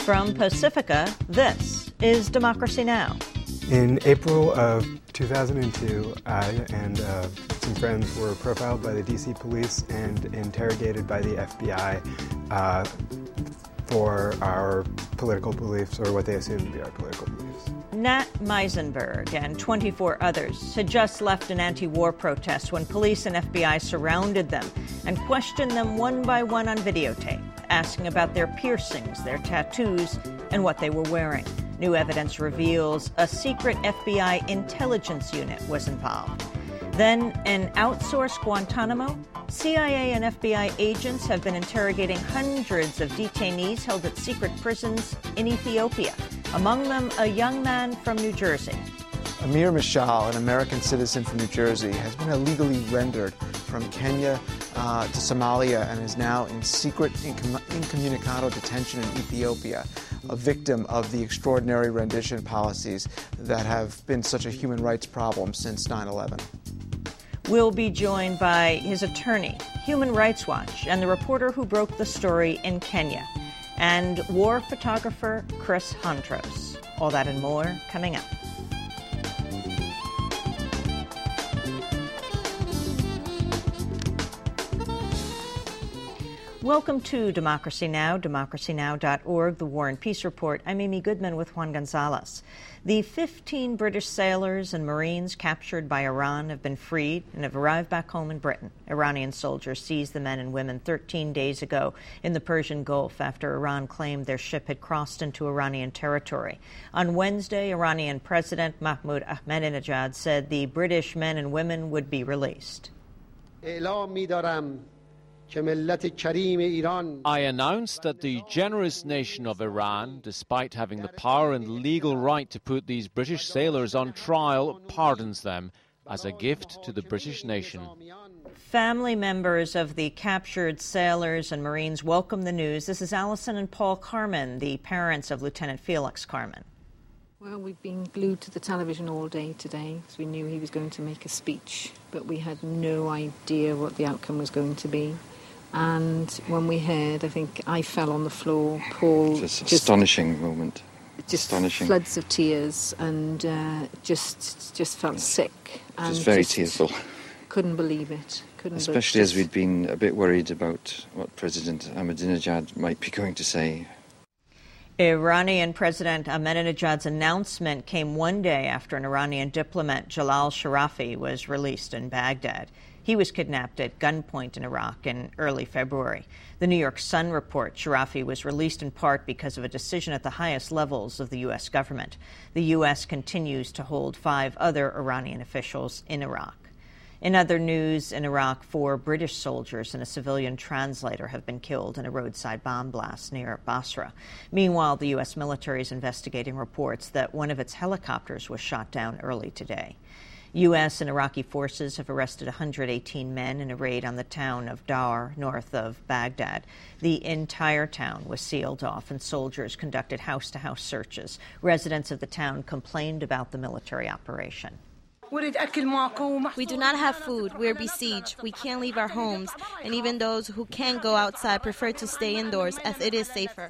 From Pacifica, this is Democracy Now! In April of 2002, I and some friends were profiled by the DC police and interrogated by the FBI for our political beliefs, or what they assumed to be our political beliefs. Nat Meisenberg and 24 others had just left an anti-war protest when police and FBI surrounded them and questioned them one by one on videotape, asking about their piercings, their tattoos, and what they were wearing. New evidence reveals a secret FBI intelligence unit was involved. Then, an outsourced Guantanamo? CIA and FBI agents have been interrogating hundreds of detainees held at secret prisons in Ethiopia, among them a young man from New Jersey. Amir Mishal, an American citizen from New Jersey, has been illegally rendered from Kenya to Somalia and is now in secret incommunicado detention in Ethiopia, a victim of the extraordinary rendition policies that have been such a human rights problem since 9/11. We'll be joined by his attorney, Human Rights Watch, and the reporter who broke the story in Kenya, and war photographer Chris Hontrose. All that and more coming up. Welcome to Democracy Now!, democracynow.org, the War and Peace Report. I'm Amy Goodman with Juan Gonzalez. The 15 British sailors and Marines captured by Iran have been freed and have arrived back home in Britain. Iranian soldiers seized the men and women 13 days ago in the Persian Gulf after Iran claimed their ship had crossed into Iranian territory. On Wednesday, Iranian President Mahmoud Ahmadinejad said the British men and women would be released. I announced that the generous nation of Iran, despite having the power and legal right to put these British sailors on trial, pardons them as a gift to the British nation. Family members of the captured sailors and Marines welcome the news. This is Alison and Paul Carman, the parents of Lieutenant Felix Carman. Well, we've been glued to the television all day today because we knew he was going to make a speech, but we had no idea what the outcome was going to be. And when we heard, I think I fell on the floor. Paul, just astonishing moment. Just astonishing. Floods of tears, and just felt sick. And just very tearful. Couldn't believe it. Especially as we'd been a bit worried about what President Ahmadinejad might be going to say. Iranian President Ahmadinejad's announcement came one day after an Iranian diplomat, Jalal Sharafi, was released in Baghdad. He was kidnapped at gunpoint in Iraq in early February. The New York Sun reports Sharafi was released in part because of a decision at the highest levels of the U.S. government. The U.S. continues to hold 5 other Iranian officials in Iraq. In other news, in Iraq, 4 British soldiers and a civilian translator have been killed in a roadside bomb blast near Basra. Meanwhile, the U.S. military is investigating reports that one of its helicopters was shot down early today. U.S. and Iraqi forces have arrested 118 men in a raid on the town of Dar, north of Baghdad. The entire town was sealed off, and soldiers conducted house-to-house searches. Residents of the town complained about the military operation. We do not have food. We are besieged. We can't leave our homes. And even those who can go outside prefer to stay indoors as it is safer.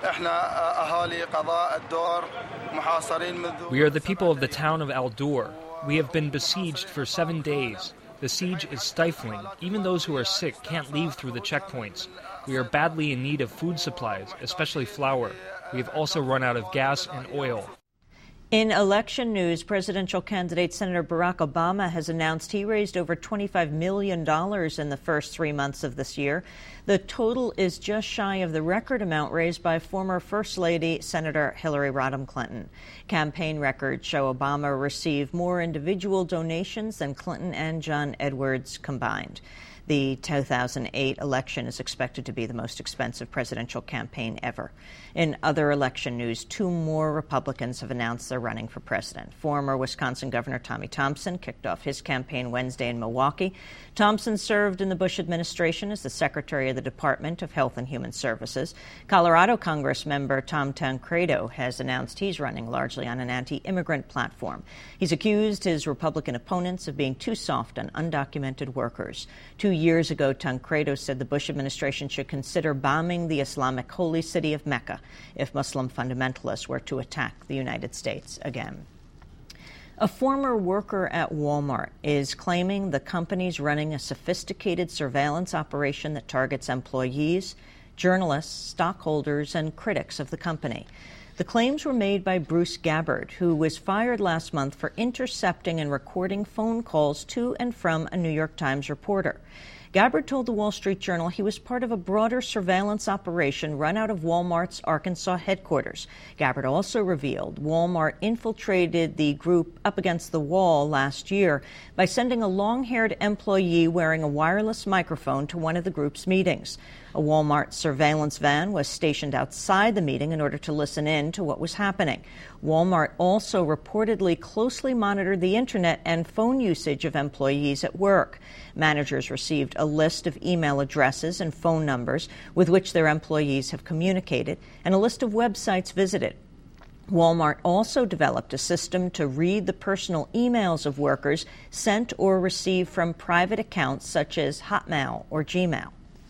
We are the people of the town of Al-Dur. We have been besieged for 7 days. The siege is stifling. Even those who are sick can't leave through the checkpoints. We are badly in need of food supplies, especially flour. We have also run out of gas and oil. In election news, presidential candidate Senator Barack Obama has announced he raised over $25 million in the first 3 months of this year. The total is just shy of the record amount raised by former First Lady Senator Hillary Rodham Clinton. Campaign records show Obama received more individual donations than Clinton and John Edwards combined. The 2008 election is expected to be the most expensive presidential campaign ever. In other election news, 2 more Republicans have announced they're running for president. Former Wisconsin Governor Tommy Thompson kicked off his campaign Wednesday in Milwaukee. Thompson served in the Bush administration as the Secretary of the Department of Health and Human Services. Colorado Congress member Tom Tancredo has announced he's running largely on an anti-immigrant platform. He's accused his Republican opponents of being too soft on undocumented workers. 2 years ago, Tancredo said the Bush administration should consider bombing the Islamic holy city of Mecca if Muslim fundamentalists were to attack the United States again. A former worker at Walmart is claiming the company's running a sophisticated surveillance operation that targets employees, journalists, stockholders, and critics of the company. The claims were made by Bruce Gabbard, who was fired last month for intercepting and recording phone calls to and from a New York Times reporter. Gabbard told the Wall Street Journal he was part of a broader surveillance operation run out of Walmart's Arkansas headquarters. Gabbard also revealed Walmart infiltrated the group up against the wall last year by sending a long-haired employee wearing a wireless microphone to one of the group's meetings. A Walmart surveillance van was stationed outside the meeting in order to listen in to what was happening. Walmart also reportedly closely monitored the internet and phone usage of employees at work. Managers received a list of email addresses and phone numbers with which their employees have communicated and a list of websites visited. Walmart also developed a system to read the personal emails of workers sent or received from private accounts such as Hotmail or Gmail.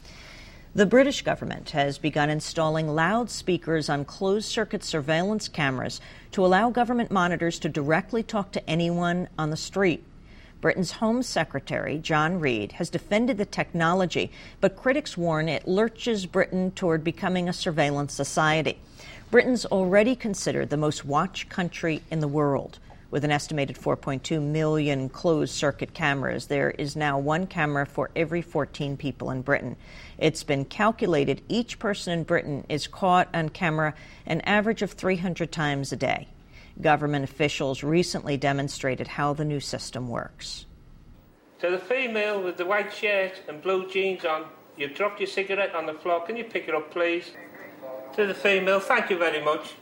The British government has begun installing loudspeakers on closed-circuit surveillance cameras to allow government monitors to directly talk to anyone on the street. Britain's Home Secretary, John Reid, has defended the technology, but critics warn it lurches Britain toward becoming a surveillance society. Britain's already considered the most watched country in the world. With an estimated 4.2 million closed-circuit cameras, there is now one camera for every 14 people in Britain. It's been calculated each person in Britain is caught on camera an average of 300 times a day. Government officials recently demonstrated how the new system works. To the female with the white shirt and blue jeans on, you've dropped your cigarette on the floor. Can you pick it up, please? To the female, thank you very much.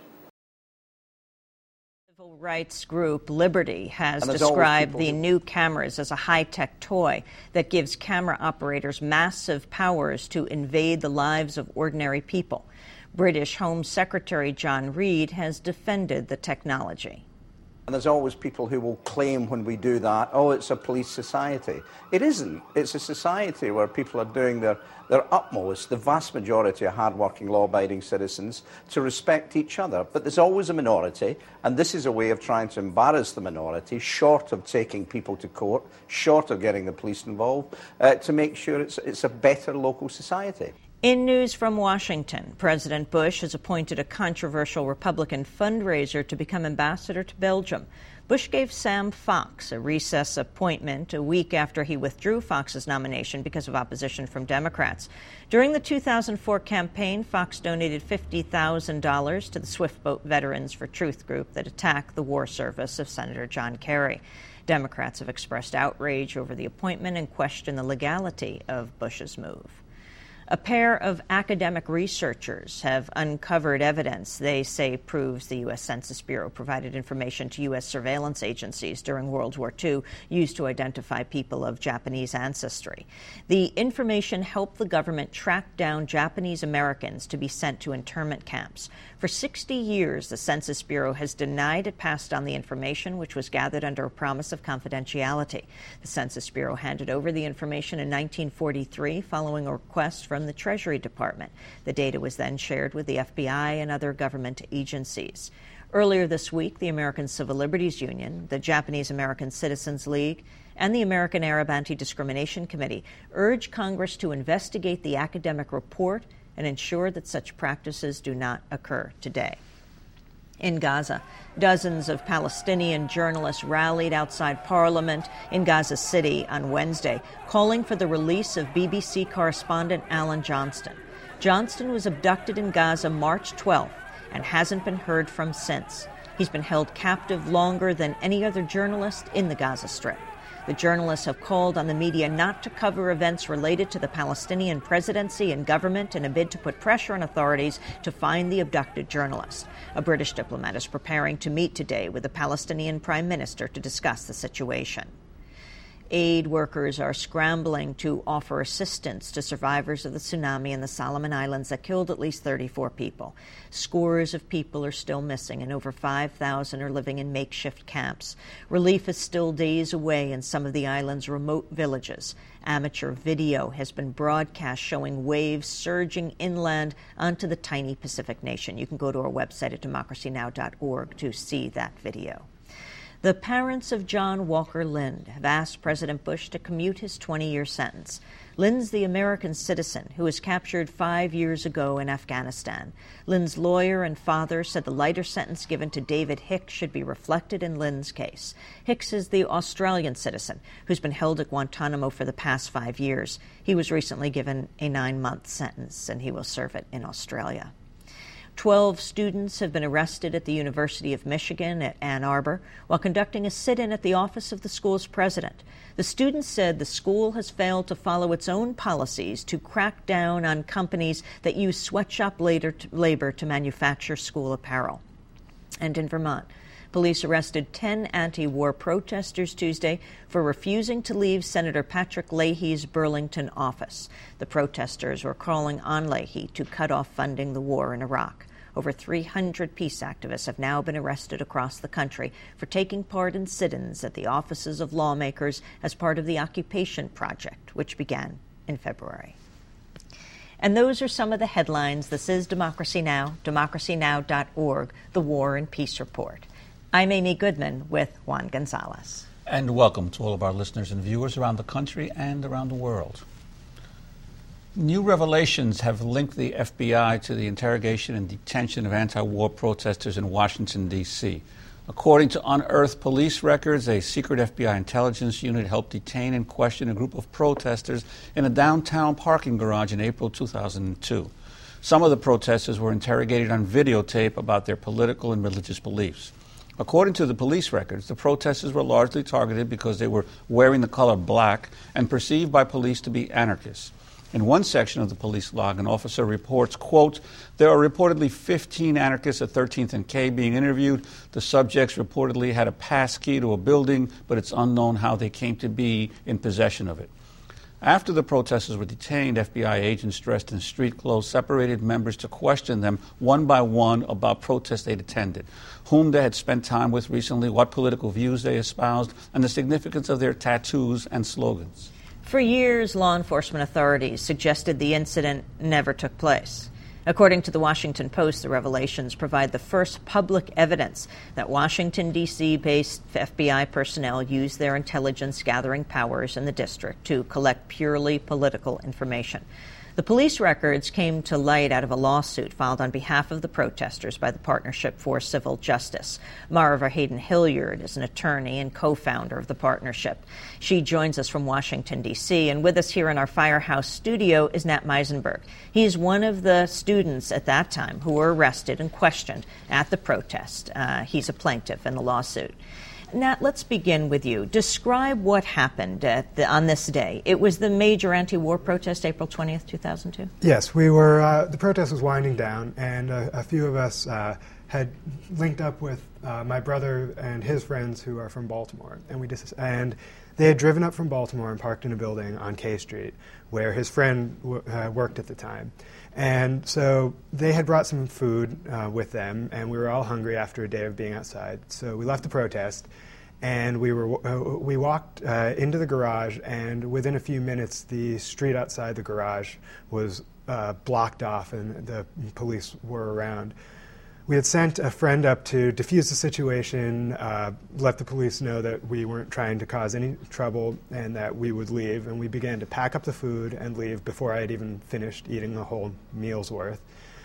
Civil rights group Liberty has described the new cameras as a high-tech toy that gives camera operators massive powers to invade the lives of ordinary people. British Home Secretary John Reid has defended the technology. And there's always people who will claim when we do that, oh, it's a police society. It isn't. It's a society where people are doing their utmost, the vast majority of hard-working, law-abiding citizens, to respect each other. But there's always a minority, and this is a way of trying to embarrass the minority, short of taking people to court, short of getting the police involved, to make sure it's a better local society. In news from Washington, President Bush has appointed a controversial Republican fundraiser to become ambassador to Belgium. Bush gave Sam Fox a recess appointment a week after he withdrew Fox's nomination because of opposition from Democrats. During the 2004 campaign, Fox donated $50,000 to the Swiftboat Veterans for Truth group that attacked the war service of Senator John Kerry. Democrats have expressed outrage over the appointment and question the legality of Bush's move. A pair of academic researchers have uncovered evidence they say proves the U.S. Census Bureau provided information to U.S. surveillance agencies during World War II used to identify people of Japanese ancestry. The information helped the government track down Japanese Americans to be sent to internment camps. For 60 years, the Census Bureau has denied it passed on the information, which was gathered under a promise of confidentiality. The Census Bureau handed over the information in 1943 following a request from the Treasury Department. The data was then shared with the FBI and other government agencies. Earlier this week, the American Civil Liberties Union, the Japanese American Citizens League, and the American Arab Anti-Discrimination Committee urged Congress to investigate the academic report and ensure that such practices do not occur today. In Gaza, dozens of Palestinian journalists rallied outside Parliament in Gaza City on Wednesday, calling for the release of BBC correspondent Alan Johnston. Johnston was abducted in Gaza March 12th and hasn't been heard from since. He's been held captive longer than any other journalist in the Gaza Strip. The journalists have called on the media not to cover events related to the Palestinian presidency and government in a bid to put pressure on authorities to find the abducted journalist. A British diplomat is preparing to meet today with the Palestinian Prime Minister to discuss the situation. Aid workers are scrambling to offer assistance to survivors of the tsunami in the Solomon Islands that killed at least 34 people. Scores of people are still missing, and over 5,000 are living in makeshift camps. Relief is still days away in some of the island's remote villages. Amateur video has been broadcast showing waves surging inland onto the tiny Pacific nation. You can go to our website at democracynow.org to see that video. The parents of John Walker Lind have asked President Bush to commute his 20-year sentence. Lind's the American citizen who was captured 5 years ago in Afghanistan. Lind's lawyer and father said the lighter sentence given to David Hicks should be reflected in Lind's case. Hicks is the Australian citizen who's been held at Guantanamo for the past 5 years. He was recently given a 9-month sentence, and he will serve it in Australia. 12 students have been arrested at the University of Michigan at Ann Arbor while conducting a sit-in at the office of the school's president. The students said the school has failed to follow its own policies to crack down on companies that use sweatshop labor to manufacture school apparel. And in Vermont, police arrested 10 anti-war protesters Tuesday for refusing to leave Senator Patrick Leahy's Burlington office. The protesters were calling on Leahy to cut off funding the war in Iraq. Over 300 peace activists have now been arrested across the country for taking part in sit-ins at the offices of lawmakers as part of the Occupation Project, which began in February. And those are some of the headlines. This is Democracy Now!, democracynow.org, the War and Peace Report. I'm Amy Goodman with Juan Gonzalez. And welcome to all of our listeners and viewers around the country and around the world. New revelations have linked the FBI to the interrogation and detention of anti-war protesters in Washington, D.C. According to unearthed police records, a secret FBI intelligence unit helped detain and question a group of protesters in a downtown parking garage in April 2002. Some of the protesters were interrogated on videotape about their political and religious beliefs. According to the police records, the protesters were largely targeted because they were wearing the color black and perceived by police to be anarchists. In one section of the police log, an officer reports, quote, "There are reportedly 15 anarchists at 13th and K being interviewed. The subjects reportedly had a pass key to a building, but it's unknown how they came to be in possession of it." After the protesters were detained, FBI agents dressed in street clothes separated members to question them one by one about protests they'd attended, whom they had spent time with recently, what political views they espoused, and the significance of their tattoos and slogans. For years, law enforcement authorities suggested the incident never took place. According to the Washington Post, the revelations provide the first public evidence that Washington, D.C.-based FBI personnel used their intelligence-gathering powers in the district to collect purely political information. The police records came to light out of a lawsuit filed on behalf of the protesters by the Partnership for Civil Justice. Mara Verheyden Hilliard is an attorney and co-founder of the partnership. She joins us from Washington, D.C., and with us here in our Firehouse studio is Nat Meisenberg. He is one of the students at that time who were arrested and questioned at the protest. He's a plaintiff in the lawsuit. Nat, let's begin with you. Describe what happened on this day. It was the major anti-war protest, April 20th, 2002? Yes, we were. The protest was winding down, and a few of us had linked up with my brother and his friends who are from Baltimore, and they had driven up from Baltimore and parked in a building on K Street where his friend worked at the time. And so they had brought some food with them, and we were all hungry after a day of being outside. So we left the protest, and we walked into the garage, and within a few minutes, the street outside the garage was blocked off, and the police were around. We had sent a friend up to defuse the situation, let the police know that we weren't trying to cause any trouble and that we would leave, and we began to pack up the food and leave before I had even finished eating a whole meal's worth.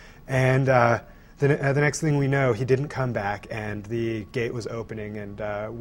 And the next thing we know, he didn't come back, and the gate was opening, and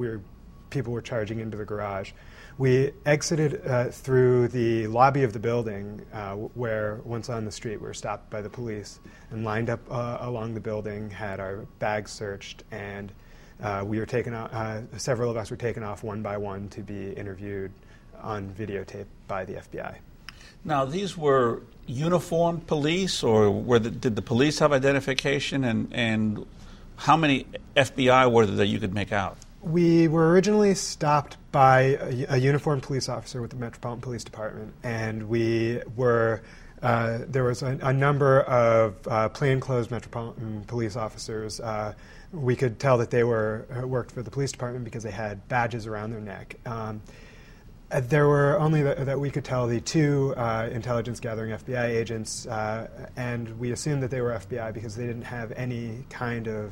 people were charging into the garage. We exited through the lobby of the building where, once on the street, we were stopped by the police and lined up along the building, had our bags searched, and we were taken off, several of us were taken off one by one to be interviewed on videotape by the FBI. Now, these were uniformed police, or did the police have identification, and how many FBI were there that you could make out? We were originally stopped by a uniformed police officer with the Metropolitan Police Department, and we were there was a number of plainclothes Metropolitan Police officers. We could tell that they worked for the police department because they had badges around their neck. There were only that we could tell the two intelligence gathering FBI agents, and we assumed that they were FBI because they didn't have any kind of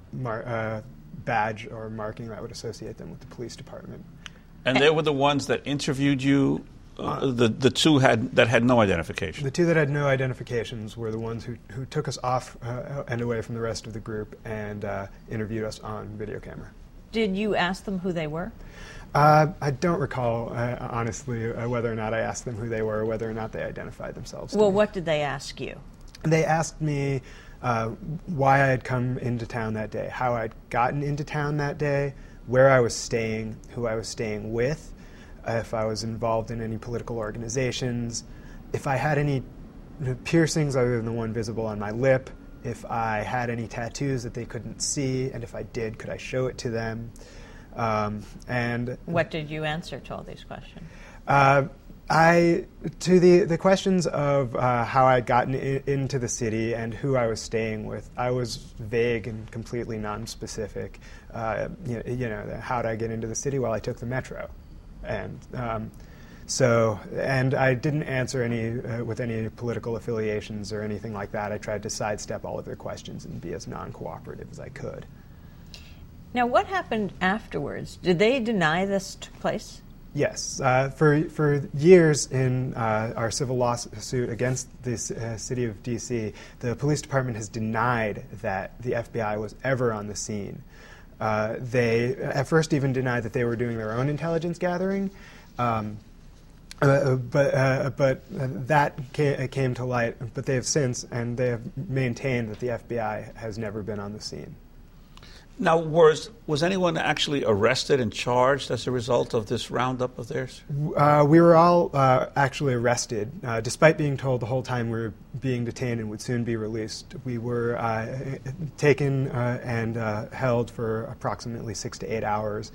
badge or marking that would associate them with the police department. And they were the ones that interviewed you? The two that had no identification? The two that had no identifications were the ones who took us off and away from the rest of the group and interviewed us on video camera. Did you ask them who they were? I don't recall, honestly, whether or not I asked them who they were, or whether or not they identified themselves. Well, what did they ask you? They asked me why I had come into town that day, how I'd gotten into town that day, where I was staying, who I was staying with, if I was involved in any political organizations, if I had any piercings other than the one visible on my lip, if I had any tattoos that they couldn't see, and if I did, could I show it to them? And what did you answer to all these questions? To the questions of how I'd gotten into the city and who I was staying with, I was vague and completely non-specific. How did I get into the city? Well, I took the metro, and and I didn't answer any with any political affiliations or anything like that. I tried to sidestep all of their questions and be as non-cooperative as I could. Now, what happened afterwards? Did they deny this took place? Yes. For years in our civil lawsuit against the city of D.C., the police department has denied that the FBI was ever on the scene. They at first even denied that they were doing their own intelligence gathering, but that came to light. But they have since, and they have maintained that the FBI has never been on the scene. Now, was anyone actually arrested and charged as a result of this roundup of theirs? We were all actually arrested. Despite being told the whole time we were being detained and would soon be released, we were taken and held for approximately 6 to 8 hours.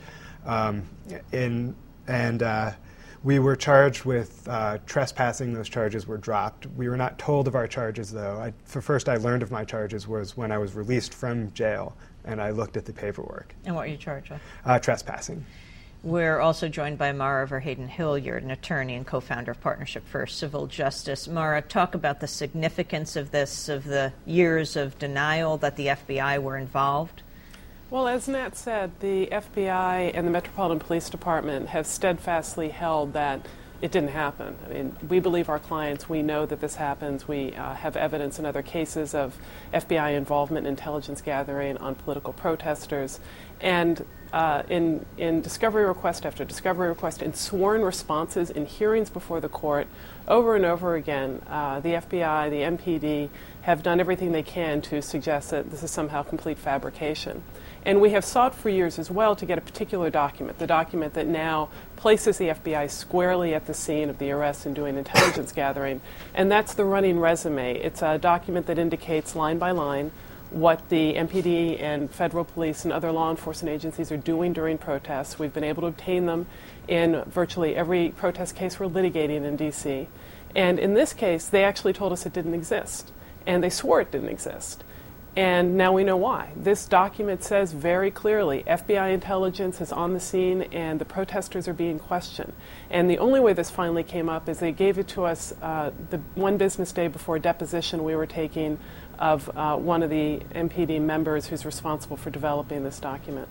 We were charged with trespassing. Those charges were dropped. We were not told of our charges, though. First I learned of my charges was when I was released from jail, and I looked at the paperwork. And what were you charged with? Trespassing. We're also joined by Mara Verheyden-Hill. You're an attorney and co-founder of Partnership for Civil Justice. Mara, talk about the significance of this, of the years of denial that the FBI were involved. Well, as Nat said, the FBI and the Metropolitan Police Department have steadfastly held that it didn't happen. I mean, we believe our clients. We know that this happens. We have evidence in other cases of FBI involvement in intelligence gathering on political protesters. And in discovery request after discovery request, in sworn responses, in hearings before the court, over and over again, the FBI, the MPD, have done everything they can to suggest that this is somehow complete fabrication. And we have sought for years as well to get a particular document, the document that now places the FBI squarely at the scene of the arrest and doing intelligence gathering, and that's the running resume. It's a document that indicates line by line what the MPD and federal police and other law enforcement agencies are doing during protests. We've been able to obtain them in virtually every protest case we're litigating in D.C. And in this case, they actually told us it didn't exist, and they swore it didn't exist. And now we know why. This document says very clearly FBI intelligence is on the scene and the protesters are being questioned. And the only way this finally came up is they gave it to us the one business day before a deposition we were taking of one of the MPD members who's responsible for developing this document.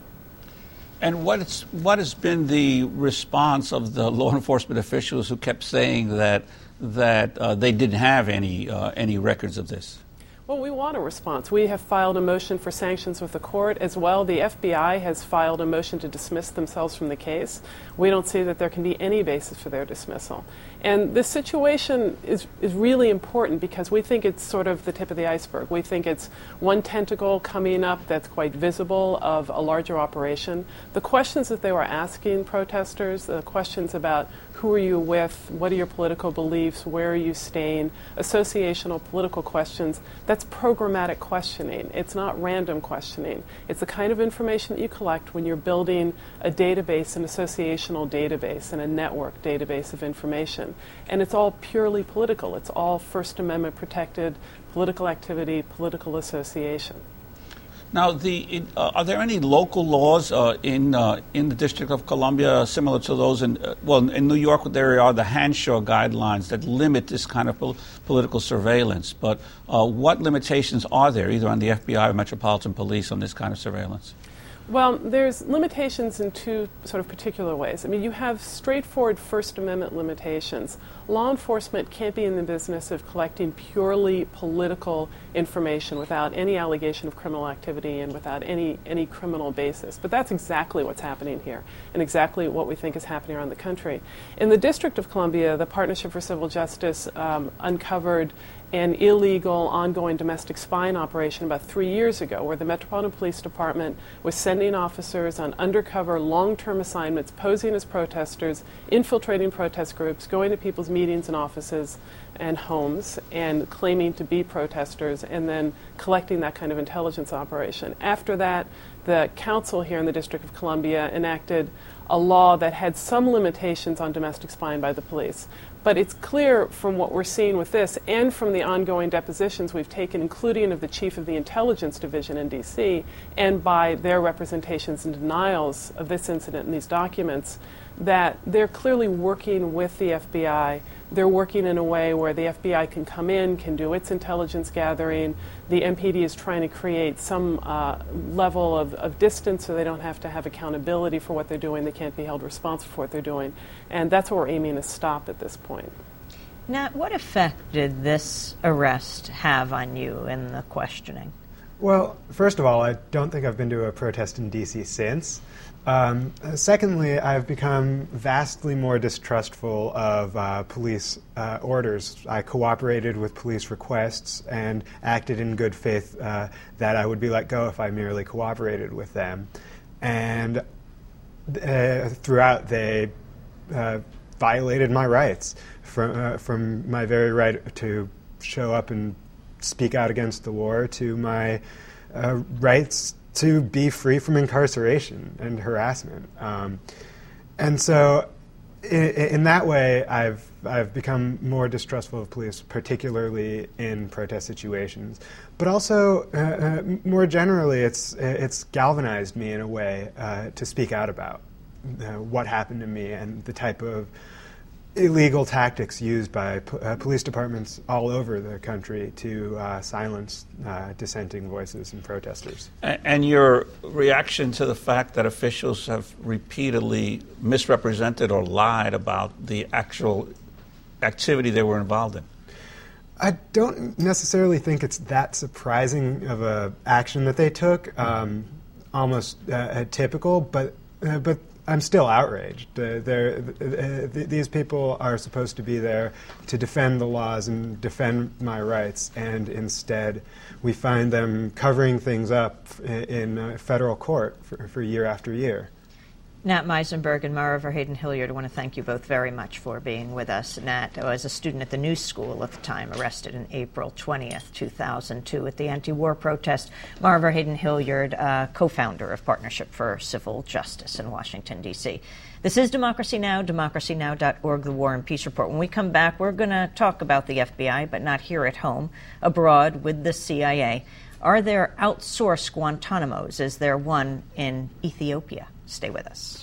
And what has been the response of the law enforcement officials who kept saying that they didn't have any records of this? Well, we want a response. We have filed a motion for sanctions with the court as well. The FBI has filed a motion to dismiss themselves from the case. We don't see that there can be any basis for their dismissal. And this situation is really important because we think it's sort of the tip of the iceberg. We think it's one tentacle coming up that's quite visible of a larger operation. The questions that they were asking protesters, the questions about who are you with, what are your political beliefs, where are you staying, associational political questions, that's programmatic questioning. It's not random questioning. It's the kind of information that you collect when you're building a database, an associational database, and a network database of information. And it's all purely political. It's all First Amendment protected political activity, political association. Now, are there any local laws in the District of Columbia similar to those in New York? There are the Hanshaw guidelines that limit this kind of political surveillance. But what limitations are there, either on the FBI or Metropolitan Police, on this kind of surveillance? Well, there's limitations in two sort of particular ways. I mean, you have straightforward First Amendment limitations. Law enforcement can't be in the business of collecting purely political information without any allegation of criminal activity and without any criminal basis. But that's exactly what's happening here and exactly what we think is happening around the country. In the District of Columbia, the Partnership for Civil Justice uncovered an illegal ongoing domestic spying operation about 3 years ago where the Metropolitan Police Department was sending officers on undercover long-term assignments, posing as protesters, infiltrating protest groups, going to people's meetings and offices and homes and claiming to be protesters and then collecting that kind of intelligence operation. After that, the council here in the District of Columbia enacted a law that had some limitations on domestic spying by the police. But it's clear from what we're seeing with this and from the ongoing depositions we've taken, including of the chief of the Intelligence Division in D.C., and by their representations and denials of this incident in these documents, that they're clearly working with the FBI. They're working in a way where the FBI can come in, can do its intelligence gathering. The MPD is trying to create some level of distance so they don't have to have accountability for what they're doing. They can't be held responsible for what they're doing. And that's what we're aiming to stop at this point. Nat, what effect did this arrest have on you in the questioning? Well, first of all, I don't think I've been to a protest in D.C. since. Secondly, I've become vastly more distrustful of police orders. I cooperated with police requests and acted in good faith that I would be let go if I merely cooperated with them. And throughout, they violated my rights, from my very right to show up and speak out against the war to my rights to be free from incarceration and harassment. And so in that way, I've become more distrustful of police, particularly in protest situations. But also, more generally, it's galvanized me in a way to speak out about what happened to me and the type of illegal tactics used by police departments all over the country to silence dissenting voices and protesters. And your reaction to the fact that officials have repeatedly misrepresented or lied about the actual activity they were involved in? I don't necessarily think it's that surprising of an action that they took, almost typical, but I'm still outraged. These people are supposed to be there to defend the laws and defend my rights, and instead we find them covering things up in federal court for year after year. Nat Meisenberg and Mara Verheyden-Hilliard, I want to thank you both very much for being with us. Nat was a student at the New School at the time, arrested in April 20th, 2002 at the anti-war protest. Mara Verheyden-Hilliard, co-founder of Partnership for Civil Justice in Washington, D.C. This is Democracy Now!, democracynow.org, The War and Peace Report. When we come back, we're going to talk about the FBI, but not here at home, abroad with the CIA. Are there outsourced Guantanamos? Is there one in Ethiopia? Stay with us.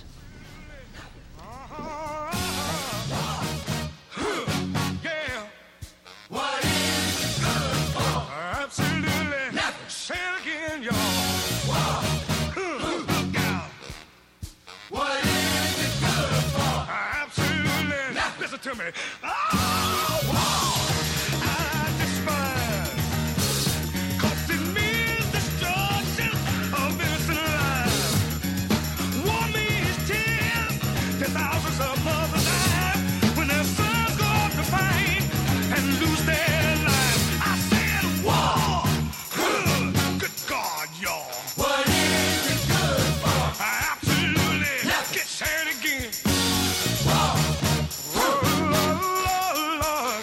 To me. Lord.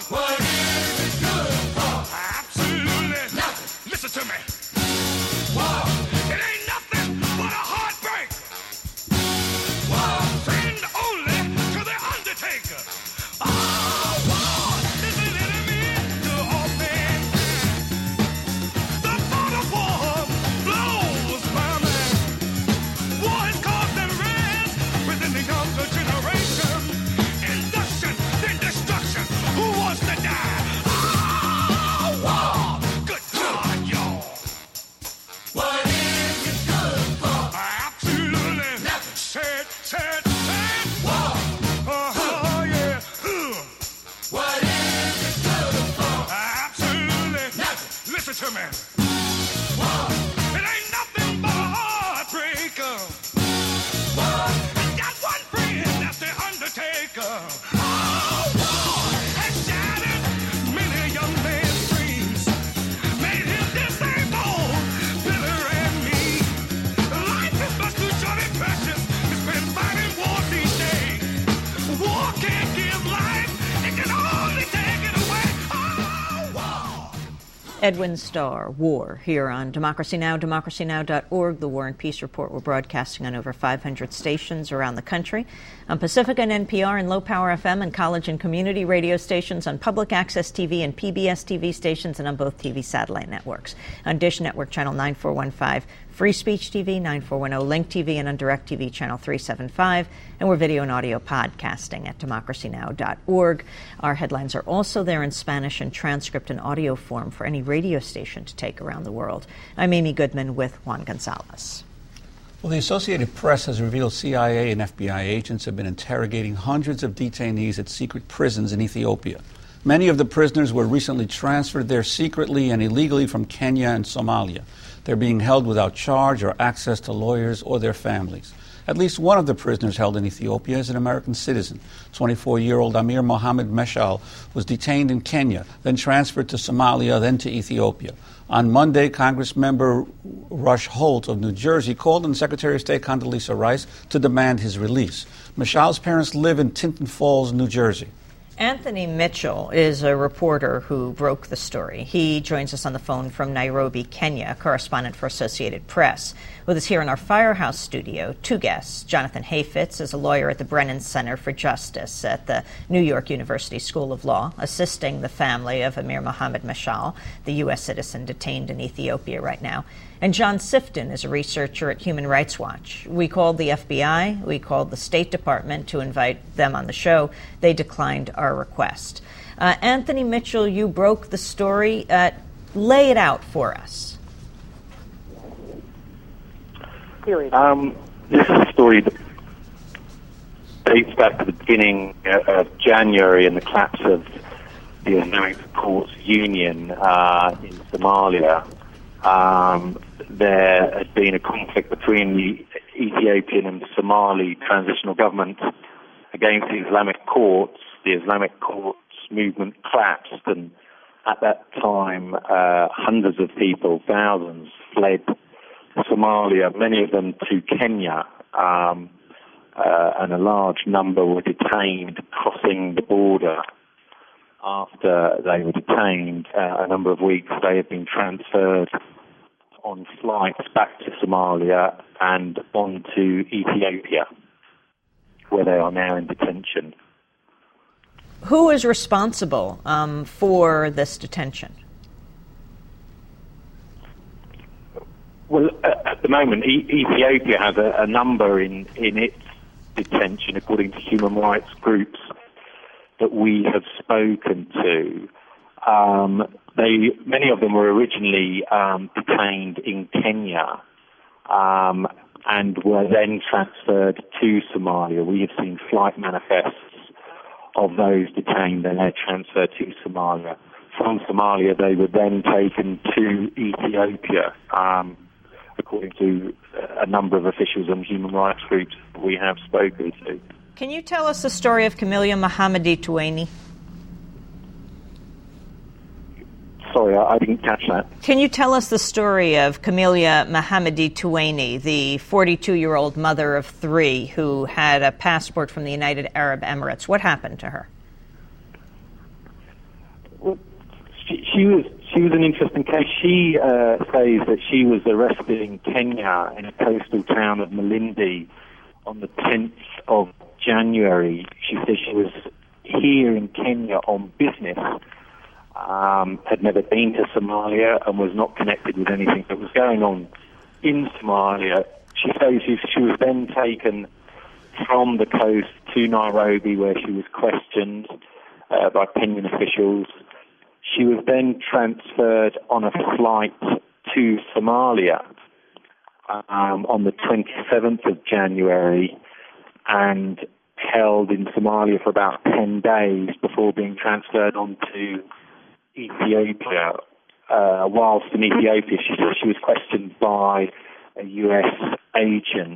Edwin Starr, War, here on Democracy Now!, democracynow.org, the War and Peace Report. We're broadcasting on over 500 stations around the country, on Pacifica and NPR and Low Power FM and college and community radio stations, on public access TV and PBS TV stations, and on both TV satellite networks. On Dish Network Channel 9415, Free Speech TV, 9410 Link TV, and on DirecTV Channel 375. And we're video and audio podcasting at democracynow.org. Our headlines are also there in Spanish and transcript and audio form for any radio station to take around the world. I'm Amy Goodman with Juan Gonzalez. Well, the Associated Press has revealed CIA and FBI agents have been interrogating hundreds of detainees at secret prisons in Ethiopia. Many of the prisoners were recently transferred there secretly and illegally from Kenya and Somalia. They're being held without charge or access to lawyers or their families. At least one of the prisoners held in Ethiopia is an American citizen. 24-year-old Amir Mohammed Meshal was detained in Kenya, then transferred to Somalia, then to Ethiopia. On Monday, Congress member Rush Holt of New Jersey called on Secretary of State Condoleezza Rice to demand his release. Meshal's parents live in Tinton Falls, New Jersey. Anthony Mitchell is a reporter who broke the story. He joins us on the phone from Nairobi, Kenya, a correspondent for Associated Press. With us here in our Firehouse studio, two guests. Jonathan Hayfitz is a lawyer at the Brennan Center for Justice at the New York University School of Law, assisting the family of Amir Mohammed Meshal, the U.S. citizen detained in Ethiopia right now. And John Sifton is a researcher at Human Rights Watch. We called the FBI, we called the State Department to invite them on the show. They declined our request. Anthony Mitchell, you broke the story. Lay it out for us. This is a story that dates back to the beginning of January and the collapse of the Islamic Courts Union in Somalia. There had been a conflict between the Ethiopian and Somali transitional government against the Islamic courts. The Islamic courts movement collapsed, and at that time, hundreds of people, thousands, fled Somalia, many of them to Kenya, and a large number were detained crossing the border. After they were detained a number of weeks, they had been transferred on flights back to Somalia and on to Ethiopia, where they are now in detention. Who is responsible for this detention? Well, at the moment, Ethiopia has a number in its detention, according to human rights groups that we have spoken to. Many of them were originally detained in Kenya and were then transferred to Somalia. We have seen flight manifests of those detained and they're transferred to Somalia. From Somalia, they were then taken to Ethiopia, according to a number of officials and human rights groups we have spoken to. Can you tell us the story of Kamilia Mohamedi Tuweni? Sorry, I didn't catch that. Can you tell us the story of Kamilia Mohamedi Tuweni, the 42-year-old mother of three who had a passport from the United Arab Emirates? What happened to her? Well, she was an interesting case. She says that she was arrested in Kenya in a coastal town of Malindi on the 10th of January. She says she was here in Kenya on business, had never been to Somalia and was not connected with anything that was going on in Somalia. She says she was then taken from the coast to Nairobi, where she was questioned by Kenyan officials. She was then transferred on a flight to Somalia on the 27th of January and held in Somalia for about 10 days before being transferred on to Ethiopia. Whilst in Ethiopia, she was questioned by a U.S. agent,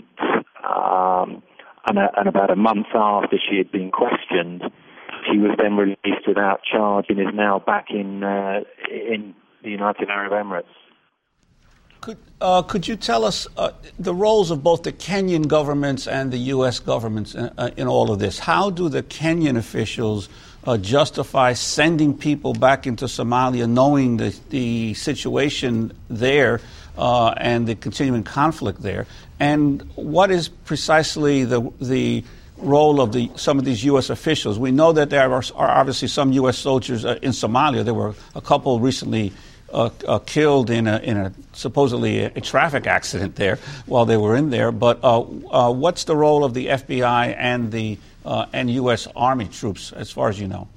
and about a month after she had been questioned, she was then released without charge and is now back in the United Arab Emirates. Could you tell us the roles of both the Kenyan governments and the U.S. governments in all of this? How do the Kenyan officials justify sending people back into Somalia, knowing the situation there and the continuing conflict there? And what is precisely the role of some of these U.S. officials? We know that there are obviously some U.S. soldiers in Somalia. There were a couple recently killed in a supposedly a traffic accident there while they were in there. But what's the role of the FBI and U.S. Army troops, as far as you know?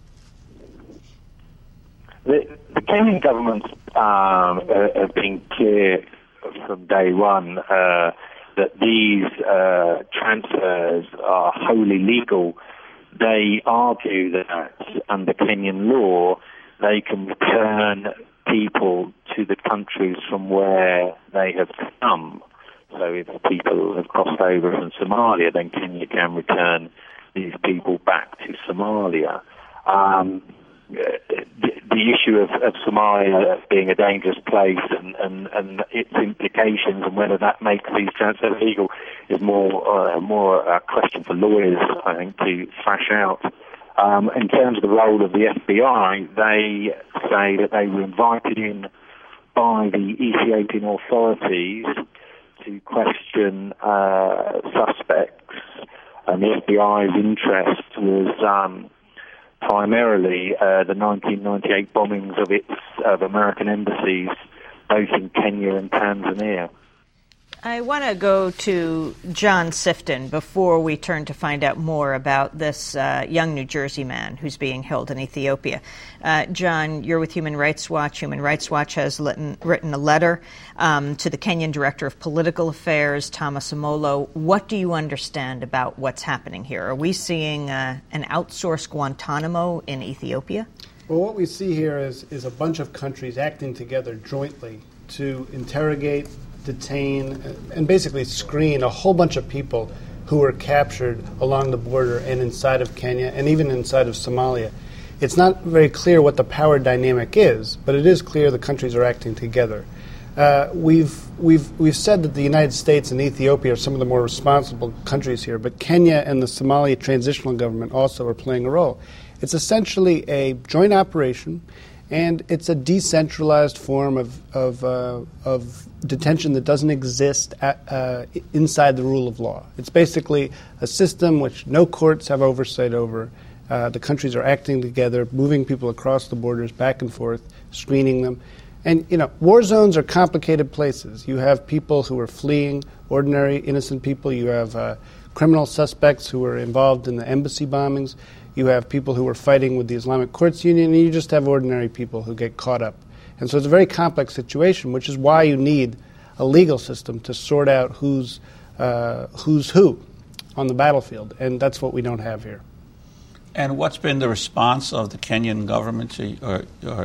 The Kenyan government has been clear from day one that these transfers are wholly legal. They argue that under Kenyan law, they can return people to the countries from where they have come. So if people have crossed over from Somalia, then Kenya can return these people back to Somalia. The issue of Somalia being a dangerous place and its implications and whether that makes these transfers legal is more a question for lawyers, I think, to thrash out. In terms of the role of the FBI, they say that they were invited in by the Ethiopian authorities to question suspects, and the FBI's interest was primarily the 1998 bombings of American embassies, both in Kenya and Tanzania. I want to go to John Sifton before we turn to find out more about this young New Jersey man who's being held in Ethiopia. John, you're with Human Rights Watch. Human Rights Watch has written a letter to the Kenyan Director of Political Affairs, Thomas Omolo. What do you understand about what's happening here? Are we seeing an outsourced Guantanamo in Ethiopia? Well, what we see here is a bunch of countries acting together jointly to interrogate, detain, and basically screen a whole bunch of people who were captured along the border and inside of Kenya and even inside of Somalia. It's not very clear what the power dynamic is, but it is clear the countries are acting together. We've said that the United States and Ethiopia are some of the more responsible countries here, but Kenya and the Somali transitional government also are playing a role. It's essentially a joint operation, and it's a decentralized form of detention that doesn't exist inside the rule of law. It's basically a system which no courts have oversight over. The countries are acting together, moving people across the borders back and forth, screening them. And, war zones are complicated places. You have people who are fleeing, ordinary, innocent people. You have criminal suspects who were involved in the embassy bombings. You have people who are fighting with the Islamic Courts Union, and you just have ordinary people who get caught up. And so it's a very complex situation, which is why you need a legal system to sort out who's who on the battlefield, and that's what we don't have here. And what's been the response of the Kenyan government to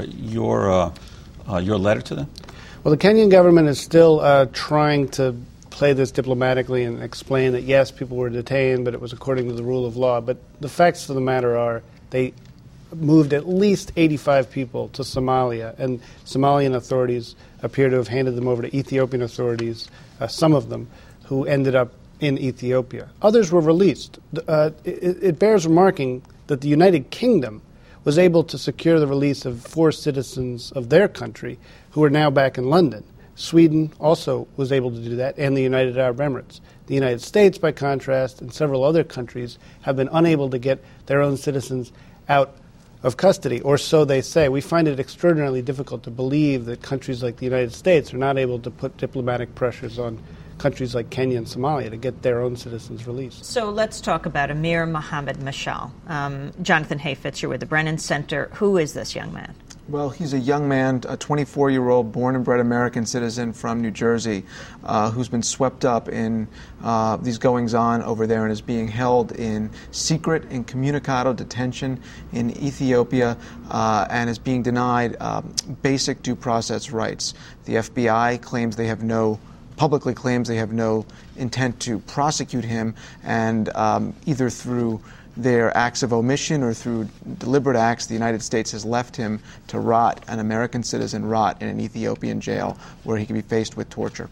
your letter to them? Well, the Kenyan government is still trying to play this diplomatically and explain that, yes, people were detained, but it was according to the rule of law. But the facts of the matter are they moved at least 85 people to Somalia, and Somalian authorities appear to have handed them over to Ethiopian authorities, some of them, who ended up in Ethiopia. Others were released. It bears remarking that the United Kingdom was able to secure the release of 4 citizens of their country who are now back in London. Sweden also was able to do that, and the United Arab Emirates. The United States, by contrast, and several other countries have been unable to get their own citizens out of custody, or so they say. We find it extraordinarily difficult to believe that countries like the United States are not able to put diplomatic pressures on countries like Kenya and Somalia to get their own citizens released. So let's talk about Amir Mohammed Mashal. Jonathan Hayfitz, you're with the Brennan Center. Who is this young man? Well, he's a young man, a 24-year-old born and bred American citizen from New Jersey who's been swept up in these goings-on over there and is being held in secret incommunicado detention in Ethiopia and is being denied basic due process rights. The FBI publicly claims they have no intent to prosecute him, and either through their acts of omission or through deliberate acts, the United States has left him to rot, an American citizen rot in an Ethiopian jail where he could be faced with torture.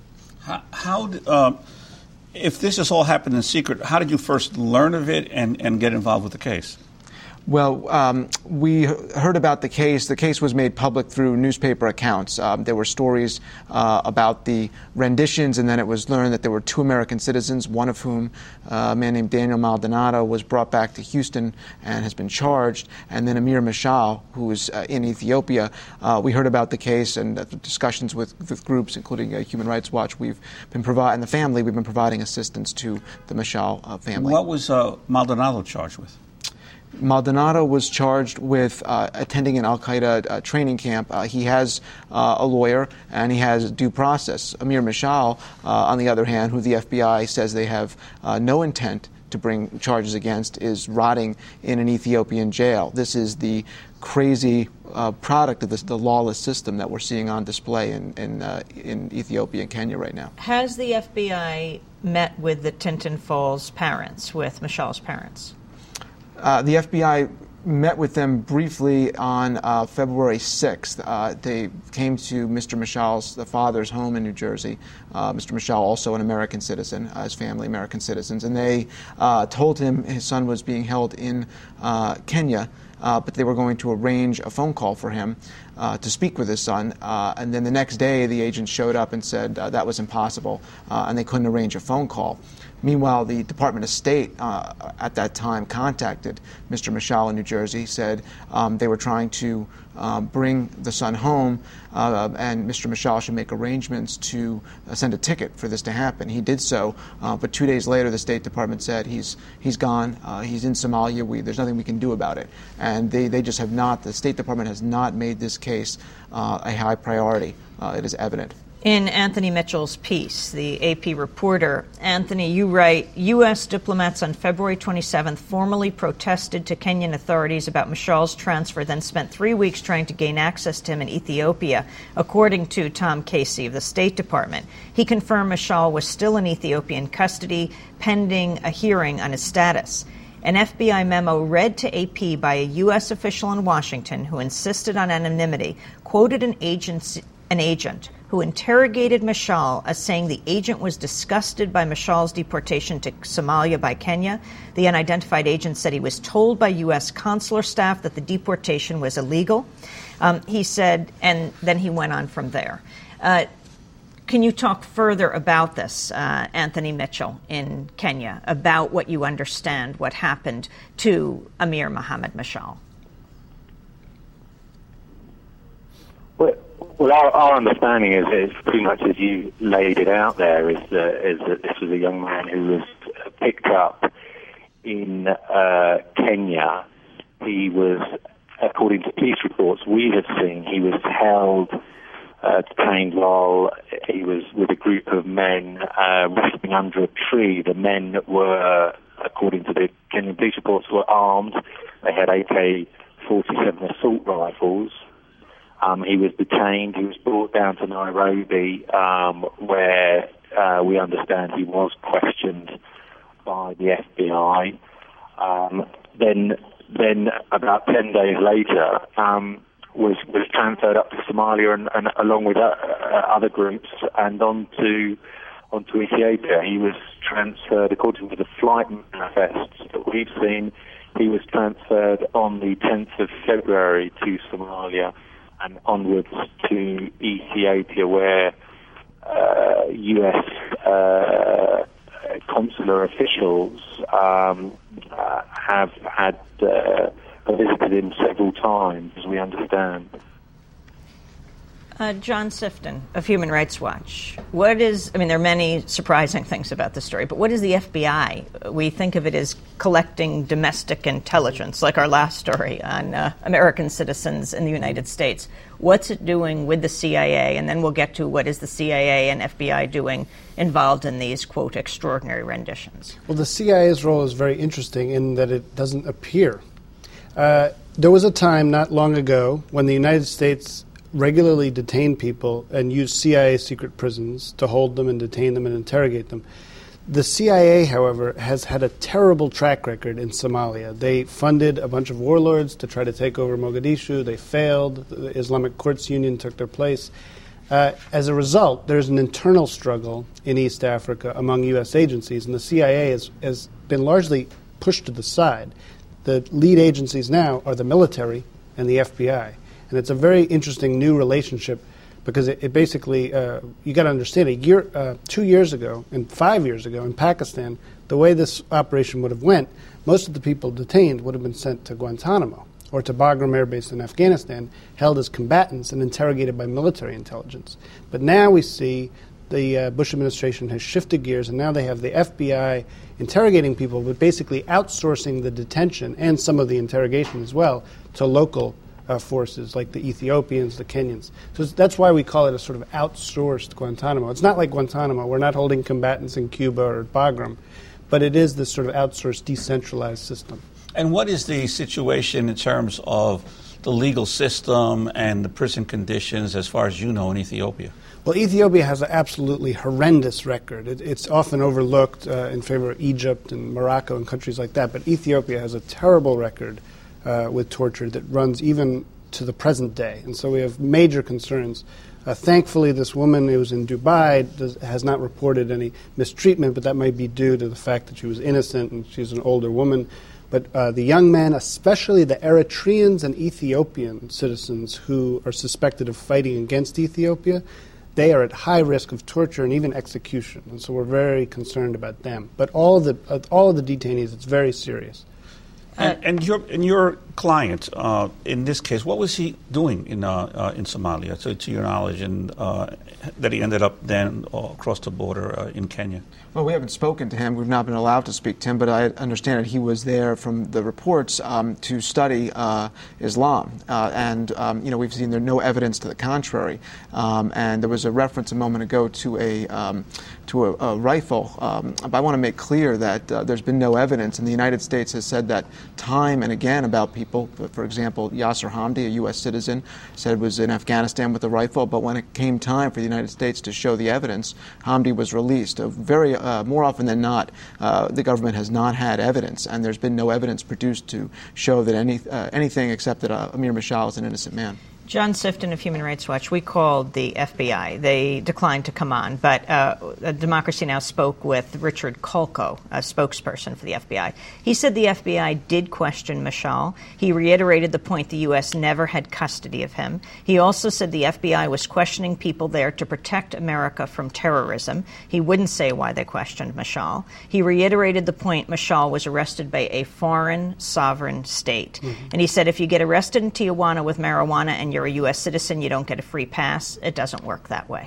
If this has all happened in secret, how did you first learn of it and get involved with the case? Well, we heard about the case. The case was made public through newspaper accounts. There were stories about the renditions, and then it was learned that there were 2 American citizens, one of whom, a man named Daniel Maldonado, was brought back to Houston and has been charged, and then Amir Mashal, who is in Ethiopia. We heard about the case and discussions with groups, including Human Rights Watch. We've been providing assistance to the Mashal family. What was Maldonado charged with? Maldonado was charged with attending an al-Qaeda training camp. He has a lawyer and he has due process. Amir Mashal, on the other hand, who the FBI says they have no intent to bring charges against, is rotting in an Ethiopian jail. This is the crazy product of the lawless system that we're seeing on display in Ethiopia and Kenya right now. Has the FBI met with the Tintin Falls parents, with Mashal's parents? The FBI met with them briefly on February 6th. They came to Mr. Mashal's, the father's home in New Jersey. Mr. Mashal, also an American citizen, his family American citizens, and they told him his son was being held in Kenya, but they were going to arrange a phone call for him to speak with his son. And then the next day, the agent showed up and said that was impossible, and they couldn't arrange a phone call. Meanwhile, the Department of State at that time contacted Mr. Mashal in New Jersey, said they were trying to bring the son home, and Mr. Mashal should make arrangements to send a ticket for this to happen. He did so, but 2 days later, the State Department said he's gone, he's in Somalia, there's nothing we can do about it. And they just have not, the State Department has not made this case a high priority. It is evident. In Anthony Mitchell's piece, the AP reporter, Anthony, you write, U.S. diplomats on February 27th formally protested to Kenyan authorities about Mashal's transfer, then spent 3 weeks trying to gain access to him in Ethiopia, according to Tom Casey of the State Department. He confirmed Mashal was still in Ethiopian custody, pending a hearing on his status. An FBI memo read to AP by a U.S. official in Washington who insisted on anonymity quoted an agent who interrogated Mashal as saying the agent was disgusted by Mashal's deportation to Somalia by Kenya. The unidentified agent said he was told by U.S. consular staff that the deportation was illegal. He said, and then he went on from there. Can you talk further about this, Anthony Mitchell, in Kenya, about what you understand, what happened to Amir Mohammed Mashal? Well, our understanding is pretty much as you laid it out there, is that this was a young man who was picked up in Kenya. He was, according to police reports we have seen, he was held, detained while he was with a group of men resting under a tree. The men were, according to the Kenyan police reports, were armed. They had AK-47 assault rifles. He was detained. He was brought down to Nairobi, where we understand he was questioned by the FBI. Then about 10 days later, was transferred up to Somalia and along with other groups and onto Ethiopia. He was transferred, according to the flight manifests that we've seen, he was transferred on the 10th of February to Somalia and onwards to Ethiopia, where U.S. Consular officials have had visited him several times, as we understand. John Sifton of Human Rights Watch. There are many surprising things about this story, but what is the FBI? We think of it as collecting domestic intelligence, like our last story on American citizens in the United States. What's it doing with the CIA? And then we'll get to what is the CIA and FBI doing involved in these, quote, extraordinary renditions. Well, the CIA's role is very interesting in that it doesn't appear. There was a time not long ago when the United States regularly detained people and used CIA secret prisons to hold them and detain them and interrogate them. The CIA, however, has had a terrible track record in Somalia. They funded a bunch of warlords to try to take over Mogadishu. They failed. The Islamic Courts Union took their place. As a result, there's an internal struggle in East Africa among U.S. agencies, and the CIA has been largely pushed to the side. The lead agencies now are the military and the FBI. And it's a very interesting new relationship because it basically, you got to understand, 2 years ago and 5 years ago in Pakistan, the way this operation would have went, most of the people detained would have been sent to Guantanamo or to Bagram Air Base in Afghanistan, held as combatants and interrogated by military intelligence. But now we see the Bush administration has shifted gears, and now they have the FBI interrogating people, but basically outsourcing the detention and some of the interrogation as well to local forces like the Ethiopians, the Kenyans. So that's why we call it a sort of outsourced Guantanamo. It's not like Guantanamo. We're not holding combatants in Cuba or Bagram, but it is this sort of outsourced, decentralized system. And what is the situation in terms of the legal system and the prison conditions, as far as you know, in Ethiopia? Well, Ethiopia has an absolutely horrendous record. It's often overlooked in favor of Egypt and Morocco and countries like that, but Ethiopia has a terrible record with torture that runs even to the present day. And so we have major concerns. Thankfully, this woman who was in Dubai has not reported any mistreatment, but that might be due to the fact that she was innocent and she's an older woman. But the young men, especially the Eritreans and Ethiopian citizens who are suspected of fighting against Ethiopia, they are at high risk of torture and even execution. And so we're very concerned about them. But all of the detainees, it's very serious. And your client, in this case, what was he doing in Somalia, to your knowledge, and that he ended up then across the border in Kenya? Well, we haven't spoken to him. We've not been allowed to speak to him, but I understand that he was there from the reports to study Islam. We've seen there's no evidence to the contrary. And there was a reference a moment ago to a rifle. But I want to make clear that there's been no evidence, and the United States has said that time and again about people. For example, Yasser Hamdi, a U.S. citizen, said was in Afghanistan with a rifle, but when it came time for the United States to show the evidence, Hamdi was released. More often than not, the government has not had evidence, and there's been no evidence produced to show that anything except that Amir Mishal is an innocent man. John Sifton of Human Rights Watch, we called the FBI. They declined to come on, but Democracy Now! Spoke with Richard Kolko, a spokesperson for the FBI. He said the FBI did question Mishal. He reiterated the point the U.S. never had custody of him. He also said the FBI was questioning people there to protect America from terrorism. He wouldn't say why they questioned Mishal. He reiterated the point Mishal was arrested by a foreign sovereign state. Mm-hmm. And he said if you get arrested in Tijuana with marijuana and you're a U.S. citizen, you don't get a free pass. It doesn't work that way.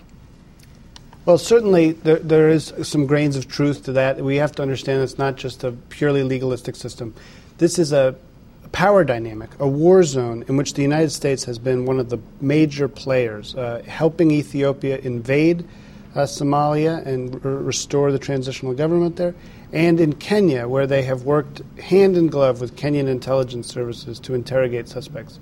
Well, certainly there is some grains of truth to that. We have to understand it's not just a purely legalistic system. This is a power dynamic, a war zone in which the United States has been one of the major players, helping Ethiopia invade Somalia and restore the transitional government there, and in Kenya, where they have worked hand in glove with Kenyan intelligence services to interrogate suspects.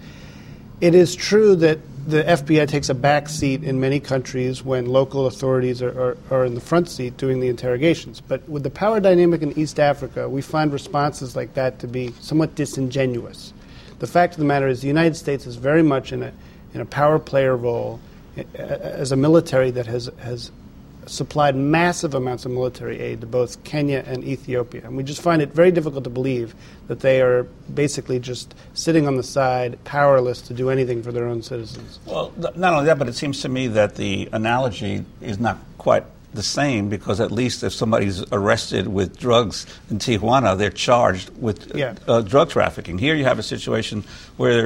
It is true that the FBI takes a back seat in many countries when local authorities are in the front seat doing the interrogations. But with the power dynamic in East Africa, we find responses like that to be somewhat disingenuous. The fact of the matter is the United States is very much in a power player role as a military that has supplied massive amounts of military aid to both Kenya and Ethiopia. And we just find it very difficult to believe that they are basically just sitting on the side, powerless to do anything for their own citizens. Well, not only that, but it seems to me that the analogy is not quite the same, because at least if somebody's arrested with drugs in Tijuana, they're charged with drug trafficking. Here you have a situation where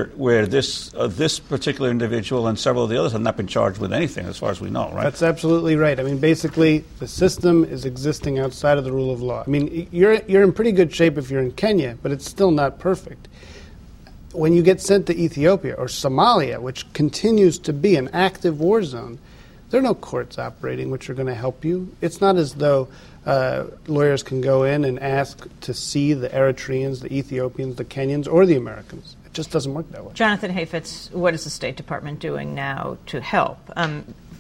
this particular individual and several of the others have not been charged with anything, as far as we know, right? That's absolutely right. I mean, basically, the system is existing outside of the rule of law. I mean, you're in pretty good shape if you're in Kenya, but it's still not perfect. When you get sent to Ethiopia or Somalia, which continues to be an active war zone, there are no courts operating which are going to help you. It's not as though lawyers can go in and ask to see the Eritreans, the Ethiopians, the Kenyans, or the Americans. It just doesn't work that way. Jonathan Hafetz, what is the State Department doing now to help?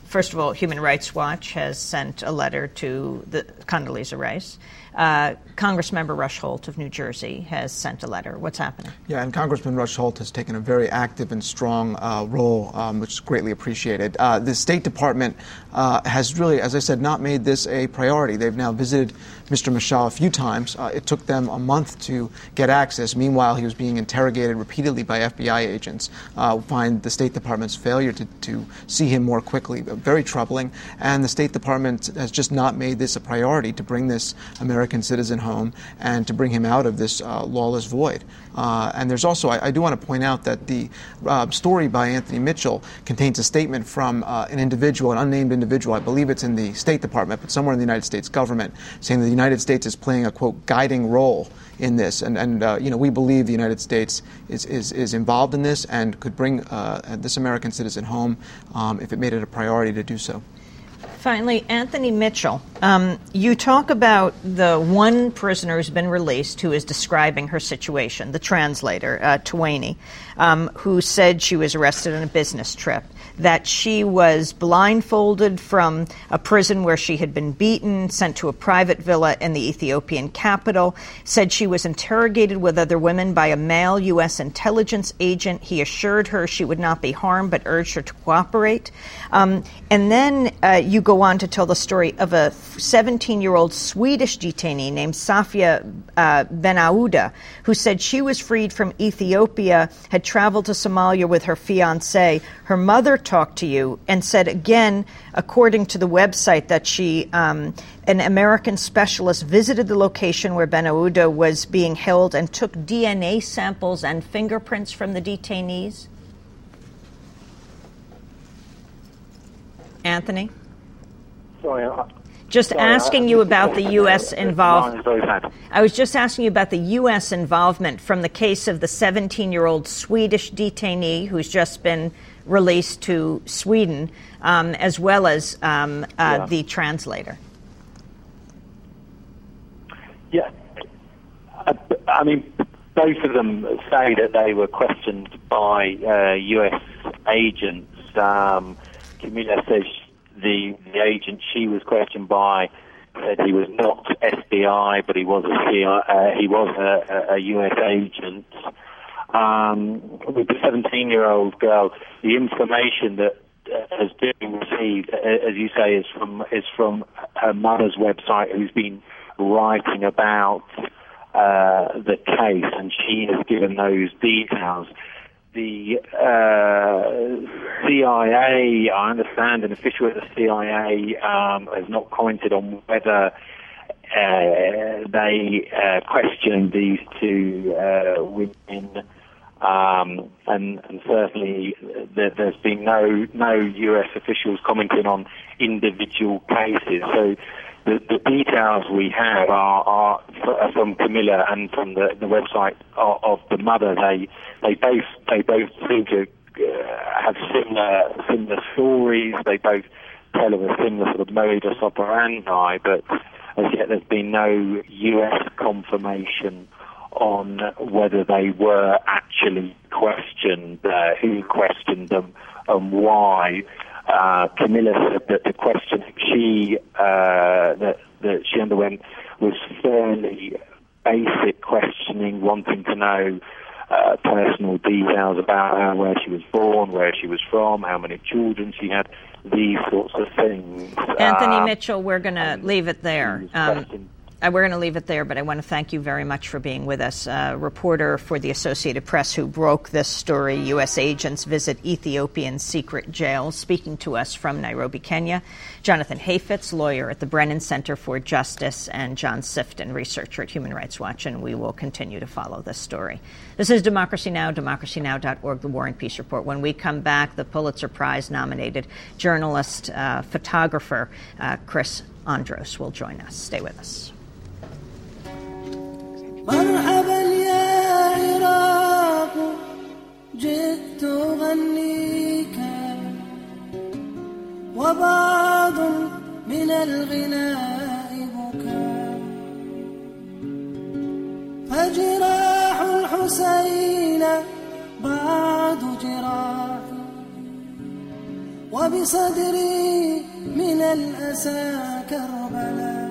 First of all, Human Rights Watch has sent a letter to Condoleezza Rice. Congressmember Rush Holt of New Jersey has sent a letter. What's happening? Yeah, and Congressman Rush Holt has taken a very active and strong role, which is greatly appreciated. The State Department has really, as I said, not made this a priority. They've now visited Mr. Mashal a few times. It took them a month to get access. Meanwhile, he was being interrogated repeatedly by FBI agents. Find the State Department's failure to see him more quickly very troubling. And the State Department has just not made this a priority to bring this American citizen home and to bring him out of this lawless void. And there's also, I do want to point out that the story by Anthony Mitchell contains a statement from an individual, an unnamed individual, I believe it's in the State Department, but somewhere in the United States government, saying that the United States is playing a, quote, guiding role in this. And we believe the United States is involved in this and could bring this American citizen home if it made it a priority to do so. Finally, Anthony Mitchell, you talk about the one prisoner who's been released who is describing her situation, the translator, Twaini, who said she was arrested on a business trip, that she was blindfolded from a prison where she had been beaten, sent to a private villa in the Ethiopian capital, said she was interrogated with other women by a male U.S. intelligence agent. He assured her she would not be harmed but urged her to cooperate. And then you go on to tell the story of a 17-year-old Swedish detainee named Safia Benauda, who said she was freed from Ethiopia, had traveled to Somalia with her fiancé. Her mother talked to you and said again, according to the website, that she, an American specialist, visited the location where Benauda was being held and took DNA samples and fingerprints from the detainees. Anthony? Sorry, just asking you about the U.S. involvement. I was just asking you about the U.S. involvement from the case of the 17-year-old Swedish detainee who's just been released to Sweden, as well as the translator. Yeah. I mean, both of them say that they were questioned by U.S. agents. Camilla says the agent she was questioned by said he was not FBI, but he was a U.S. agent. With the 17-year-old girl, the information that has been received, as you say, is from her mother's website, who's been writing about the case, and she has given those details. The CIA, I understand, an official at the CIA has not commented on whether they questioned these two women, and certainly there's been no US officials commenting on individual cases. So the details we have are from Camilla and from the website of the mother. They both seem to have similar stories. They both tell of a similar sort of modus operandi, but as yet there's been no US confirmation on whether they were actually questioned, who questioned them, and why. Camilla said that the questioning that she underwent was fairly basic questioning, wanting to know personal details about her, where she was born, where she was from, how many children she had, these sorts of things. Anthony Mitchell, we're going to leave it there. We're going to leave it there, but I want to thank you very much for being with us. A reporter for the Associated Press who broke this story, U.S. agents visit Ethiopian secret jail, speaking to us from Nairobi, Kenya. Jonathan Hafetz, lawyer at the Brennan Center for Justice, and John Sifton, researcher at Human Rights Watch, and we will continue to follow this story. This is Democracy Now!, democracynow.org, The War and Peace Report. When we come back, the Pulitzer Prize-nominated journalist, photographer Chris Andros will join us. Stay with us. مرحبا يا عراق جئت أغنيك وبعض من الغناء بكى فجراح الحسين بعد جراح وبصدري من الأسى كربلا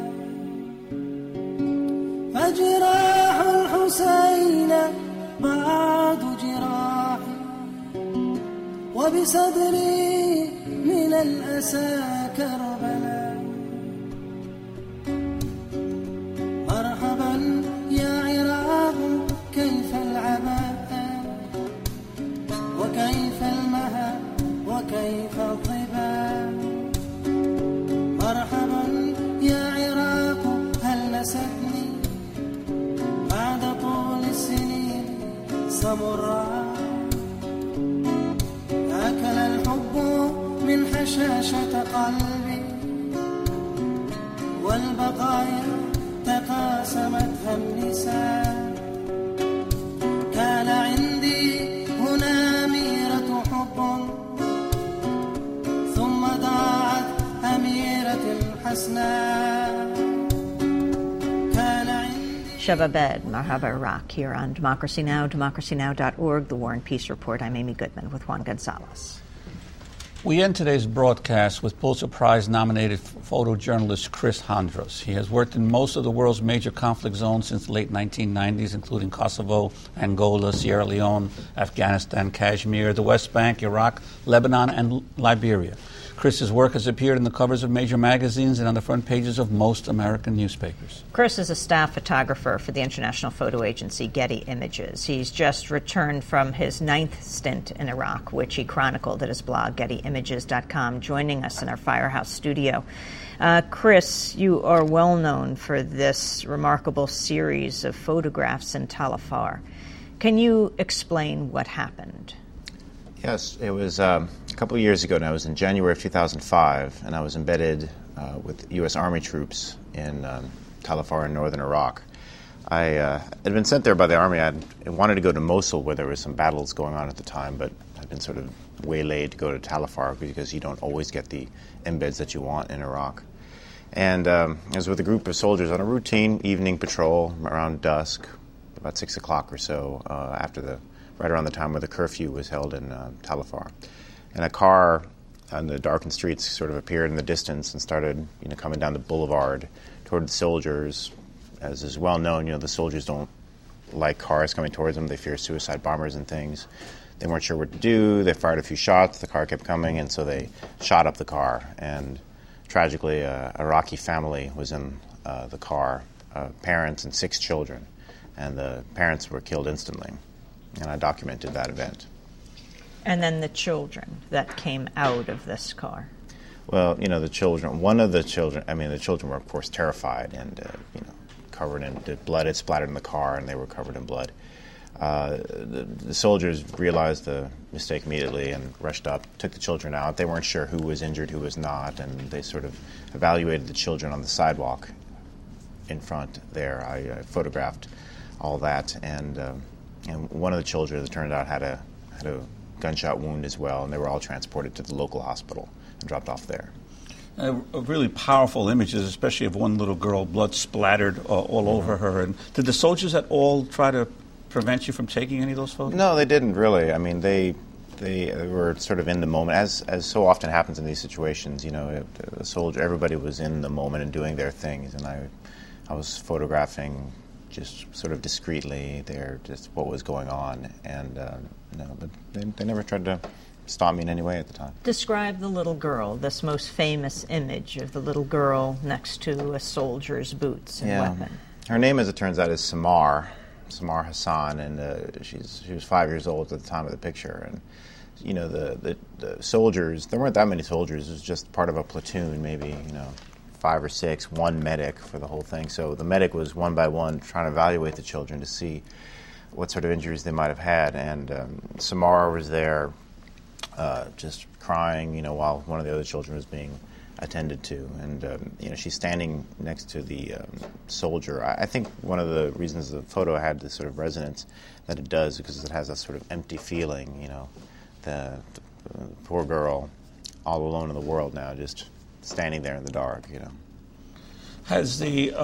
فجراح الحسين بعد جراحي وبصدري من الأسى كربلا مرحبا يا عراق كيف العباء وكيف المها وكيف الظبا مرحبا يا عراق هل نستني بعد طول السنين صبرا أكل الحب من حشاشة قلبي والبقايا تقاسمتها النساء كان عندي هنا أميرة حب ثم ضاعت أميرة حسناء كان عندي Sheva Bed, Marhaba Iraq, here on Democracy Now!, democracynow.org, The War and Peace Report. I'm Amy Goodman with Juan Gonzalez. We end today's broadcast with Pulitzer Prize-nominated photojournalist Chris Hondros. He has worked in most of the world's major conflict zones since the late 1990s, including Kosovo, Angola, Sierra Leone, Afghanistan, Kashmir, the West Bank, Iraq, Lebanon, and Liberia. Chris's work has appeared in the covers of major magazines and on the front pages of most American newspapers. Chris is a staff photographer for the international photo agency Getty Images. He's just returned from his 9th stint in Iraq, which he chronicled at his blog, gettyimages.com, joining us in our Firehouse studio. Chris, you are well known for this remarkable series of photographs in Tal Afar. Can you explain what happened? Yes, it was a couple of years ago now. It was in January of 2005, and I was embedded with U.S. Army troops in Tal Afar in northern Iraq. I had been sent there by the Army. I wanted to go to Mosul, where there were some battles going on at the time, but I'd been sort of waylaid to go to Tal Afar because you don't always get the embeds that you want in Iraq. And I was with a group of soldiers on a routine evening patrol around dusk, about 6 o'clock or so, right around the time where the curfew was held in Tal Afar. And a car on the darkened streets sort of appeared in the distance and started, coming down the boulevard toward the soldiers. As is well known, the soldiers don't like cars coming towards them. They fear suicide bombers and things. They weren't sure what to do. They fired a few shots. The car kept coming, and so they shot up the car. And tragically, an Iraqi family was in the car, parents and 6 children. And the parents were killed instantly. And I documented that event. And then the children that came out of this car. Well, the children, the children were, of course, terrified and, covered in blood. It splattered in the car, and they were covered in blood. The soldiers realized the mistake immediately and rushed up, took the children out. They weren't sure who was injured, who was not, and they sort of evaluated the children on the sidewalk in front there. I photographed all that, and one of the children, it turned out, had a gunshot wound as well, and they were all transported to the local hospital and dropped off there. Really powerful images, especially of one little girl, blood splattered all over her. And did the soldiers at all try to prevent you from taking any of those photos? No, they didn't really. I mean, they were sort of in the moment, as so often happens in these situations. The soldier, everybody was in the moment and doing their things, and I was photographing just sort of discreetly there, just what was going on, and but they never tried to stop me in any way at the time. Describe the little girl, this most famous image of the little girl next to a soldier's boots and weapon. Her name, as it turns out, is Samar Hassan, and she was 5 years old at the time of the picture. And the soldiers, there weren't that many soldiers. It was just part of a platoon, maybe 5 or 6, one medic for the whole thing. So the medic was one by one trying to evaluate the children to see what sort of injuries they might have had. And Samara was there just crying, while one of the other children was being attended to. And, she's standing next to the soldier. I think one of the reasons the photo had this sort of resonance that it does because it has a sort of empty feeling, the poor girl all alone in the world now, just standing there in the dark, Has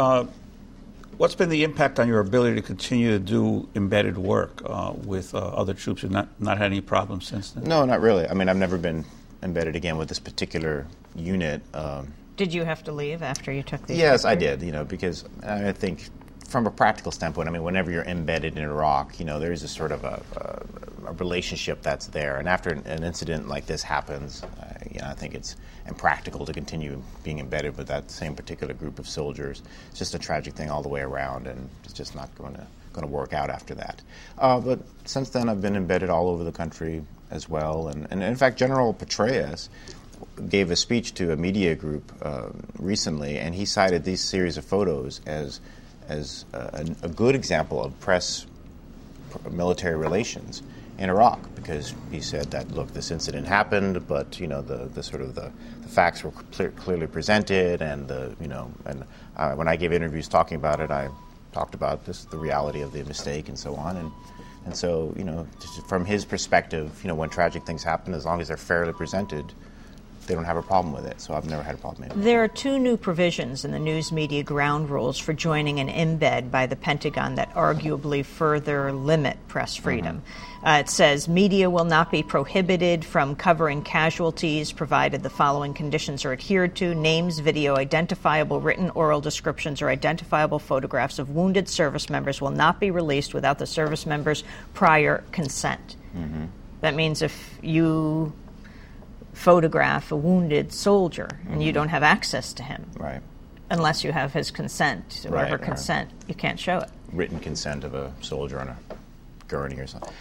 what's been the impact on your ability to continue to do embedded work with other troops? You've not had any problems since then? No, not really. I mean, I've never been embedded again with this particular unit. Did you have to leave after you took the? Yes, I did. Because I think, from a practical standpoint, whenever you're embedded in Iraq, there is a sort of a relationship that's there. And after an incident like this happens, I think it's impractical to continue being embedded with that same particular group of soldiers. It's just a tragic thing all the way around, and it's just not going to work out after that. But since then, I've been embedded all over the country as well. And in fact, General Petraeus gave a speech to a media group recently, and he cited these series of photos as a good example of press-military relations in Iraq, because he said that, look, this incident happened, but the facts were clearly presented, and when I gave interviews talking about it, I talked about the reality of the mistake and so on, and so from his perspective, when tragic things happen, as long as they're fairly presented, they don't have a problem with it. So I've never had a problem with it. There are 2 new provisions in the news media ground rules for joining an embed by the Pentagon that arguably further limit press freedom. It says media will not be prohibited from covering casualties provided the following conditions are adhered to: names, video, identifiable written oral descriptions, or identifiable photographs of wounded service members will not be released without the service members' prior consent. That means if you photograph a wounded soldier and you don't have access to him, unless you have his consent, whatever consent, you can't show it. Written consent of a soldier on a gurney or something.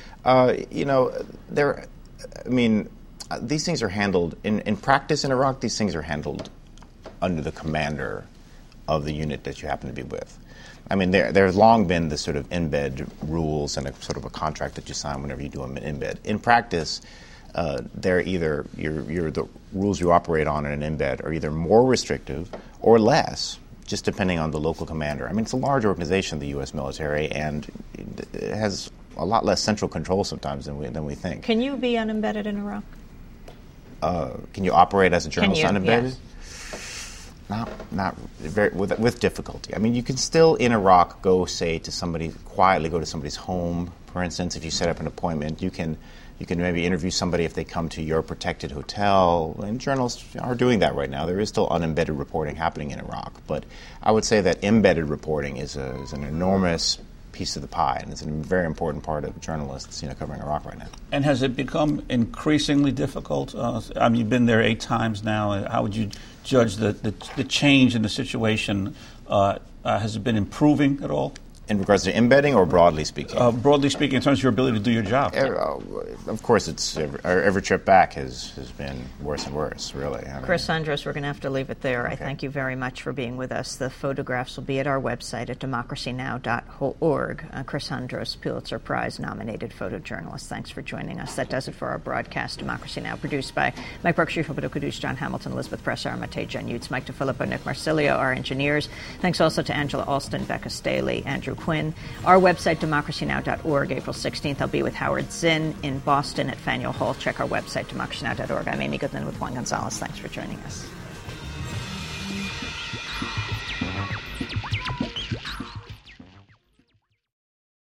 These things are handled in practice in Iraq. These things are handled under the commander of the unit that you happen to be with. There's long been this sort of embed rules and a sort of a contract that you sign whenever you do an embed. In practice, they're either the rules you operate on in an embed are either more restrictive or less, just depending on the local commander. It's a large organization, the U.S. military, and it has a lot less central control sometimes than we think. Can you be unembedded in Iraq? Can you operate as a journalist unembedded? Yes. Not very, with difficulty. You can still in Iraq go to somebody's home, for instance. If you set up an appointment, you can maybe interview somebody if they come to your protected hotel, and journalists are doing that right now. There is still unembedded reporting happening in Iraq, but I would say that embedded reporting is an enormous piece of the pie, and it's a very important part of journalists covering Iraq right now. And has it become increasingly difficult? You've been there 8 times now. How would you judge the change in the situation? Has it been improving at all? In regards to embedding, or broadly speaking? Broadly speaking, in terms of your ability to do your job. Of course, every trip back has been worse and worse, really. Chris Andros, we're going to have to leave it there. Okay. I thank you very much for being with us. The photographs will be at our website at democracynow.org. Chris Andros, Pulitzer Prize-nominated photojournalist. Thanks for joining us. That does it for our broadcast, Democracy Now!, produced by Mike Berkshire, Philip Kudus, John Hamilton, Elizabeth Presser, Matej Jen Utz, Mike DeFilippo, Nick Marsilio, our engineers. Thanks also to Angela Alston, Becca Staley, Andrew Quinn. Our website, democracynow.org, April 16th. I'll be with Howard Zinn in Boston at Faneuil Hall. Check our website, democracynow.org. I'm Amy Goodman with Juan Gonzalez. Thanks for joining us.